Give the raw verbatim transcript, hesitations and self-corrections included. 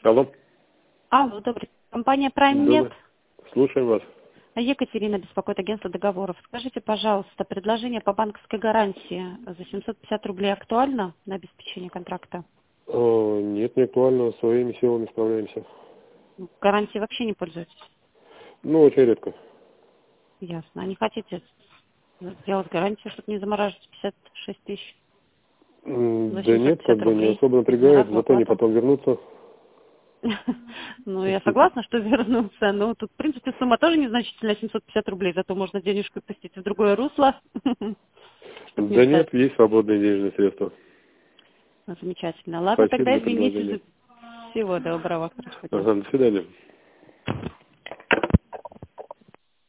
Алло. Алло, добрый. Компания Prime Med. Слушаем вас. Екатерина беспокоит, агентство договоров. Скажите, пожалуйста, предложение по банковской гарантии за семьсот пятьдесят рублей актуально на обеспечение контракта? О, нет, не актуально. Своими силами справляемся. Гарантии вообще не пользуетесь? Ну, очень редко. Ясно. А не хотите сделать гарантию, чтобы не замораживать пятьдесят шесть тысяч? М, Да нет, как бы не рублей. особо напрягает, Одноразовая зато не оплата. потом вернуться. Ну, я согласна, что вернуться, но тут, в принципе, сумма тоже незначительная, семьсот пятьдесят рублей, зато можно денежку пустить в другое русло, чтобы не Да нет, летать. есть свободные денежные средства. Ну, замечательно. Ладно, Спасибо тогда за извините. предложение. Всего доброго. Хорошего дня. Ага, до свидания.